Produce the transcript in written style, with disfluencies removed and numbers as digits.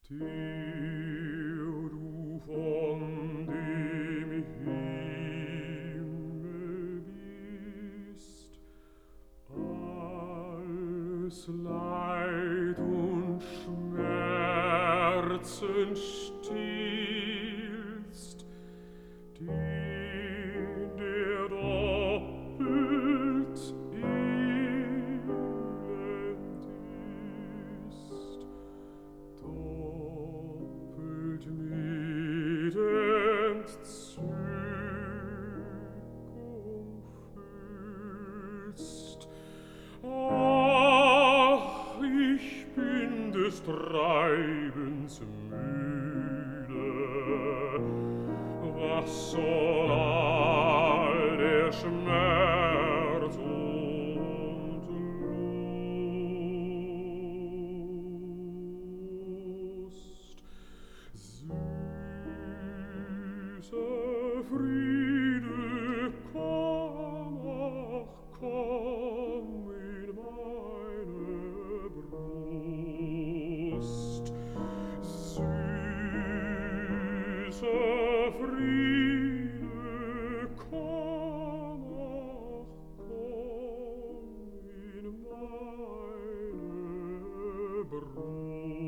Der du von dem Himmel bist, alles Leid und Schmerzen stillst, den der doppelt elend ist, doppelt mit Entzückung füllst. Ach, ich bin des Treibens müde. Was soll all der Schmerz und Lust? Süßer Friede, komm, ach, komm in meine Brust. Süßer Friede, komm, ach, komm in meine Brust.